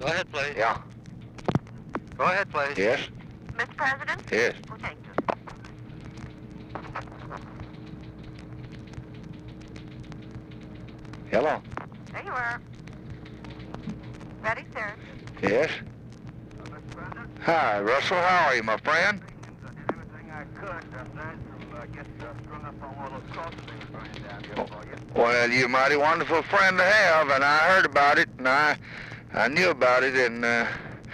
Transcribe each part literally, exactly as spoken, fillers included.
Go ahead, please. Yeah. Go ahead, please. Yes. Mister President? Yes. Well, thank you. Hello. There you are. Ready, sir? Yes. Uh, Mister President? Hi, Russell. How are you, my friend? I did everything I could, aside from uh, get uh, strung up on one of those crosses they were burning down here for you. Well, you're a mighty wonderful friend to have, and I heard about it, and I, I knew about it, and uh,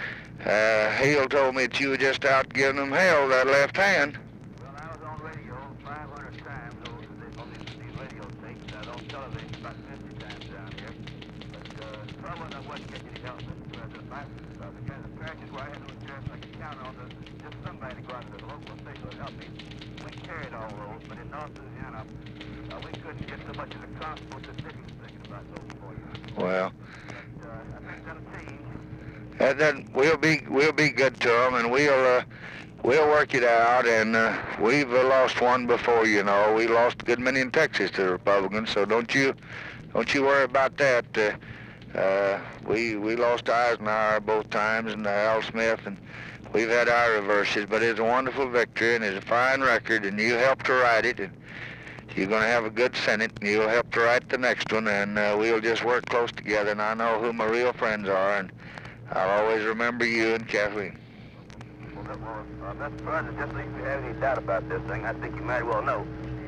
uh, Hale told me that you were just out giving them hell that left hand. Well, I was on radio five hundred times over the, on these, these radio tapes. I was on television about fifty times down here. But uh, the trouble is I wasn't getting any help, Mister President. My, uh, the kind of parishes where I had no insurance I could count on, the, just somebody to go out to the local official to help me. We carried all those, but in North Louisiana, uh, we couldn't get so much as a constable to sit thinking about those for you. Well, But uh, I think that'll change. and then we'll be we'll be good to them, and we'll uh, we'll work it out. And uh, we've uh, lost one before, you know. We lost a good many in Texas to the Republicans, so don't you don't you worry about that. Uh, uh, we we lost Eisenhower both times, and uh, Al Smith, and we've had our reverses. But it's a wonderful victory, and it's a fine record, and you helped to write it. And you're going to have a good Senate, and you'll help to write the next one, and uh, we'll just work close together. And I know who my real friends are, and I'll always remember you and Kathleen. Well, that- well uh, Mister President, just so if you have any doubt about this thing, I think you might well know.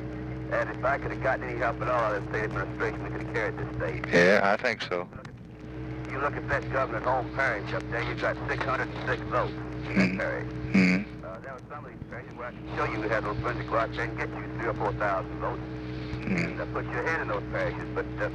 And if I could have gotten any help at all out of the state administration, we could have carried this state. Yeah, I think so. You look at that governor's home parish up there, you've got six hundred six votes in that Mhm. parish. Mm-hmm. Uh, there were some of these parishes where I can show you we had those friends to go out there and get you three or four thousand votes and uh, put you ahead in those parishes. But uh,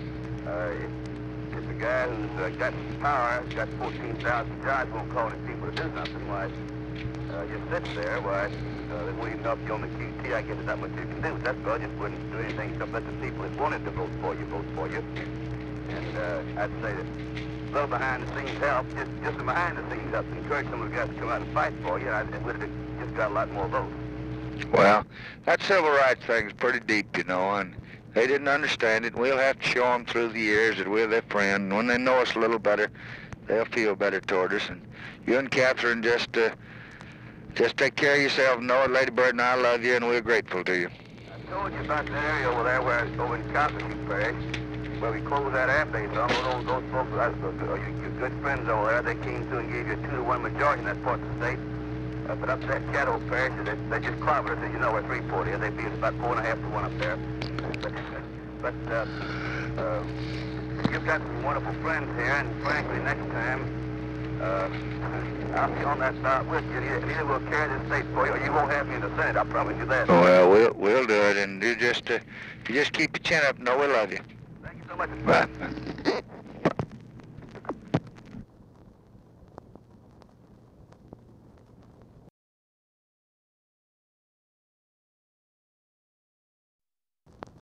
uh, if, if the guy who's uh, got power, got fourteen thousand jobs, won't call his people to do nothing, why, uh, just sits there, why, uh, they won't even help you on the Q T. I guess there's not much you can do. That's all. Just wouldn't do anything except let the people that wanted to vote for you vote for you. And uh, I'd say that a little behind the scenes help, just just the behind the scenes help, encourage some of the guys to come out and fight for you, and I would have just got a lot more votes. Well, that civil rights thing's pretty deep, you know, and they didn't understand it. We'll have to show them through the years that we're their friend. When they know us a little better, they'll feel better toward us. And you and Catherine just uh, just take care of yourself. Know it, Lady Bird, and I love you, and we're grateful to you. I told you about that area over there, where over in Calcasieu Parish, where we closed that air base on. Those, those folks, uh, your, your good friends over there, they came through and gave you a two to one majority in that part of the state. Uh, but up that Caddo Parish, they, they just clobbered us, as you know where Freeport is. They beat us about four and a half to one up there. But, but uh, uh, you've got some wonderful friends here, and frankly, next time, uh, I'll be on that ballot with you. Either either we'll carry this state for you, or you won't have me in the Senate. I promise you that. Well, we'll we'll do it, and you just uh, you just keep your chin up. Know we love you. Thank you so much. Bye.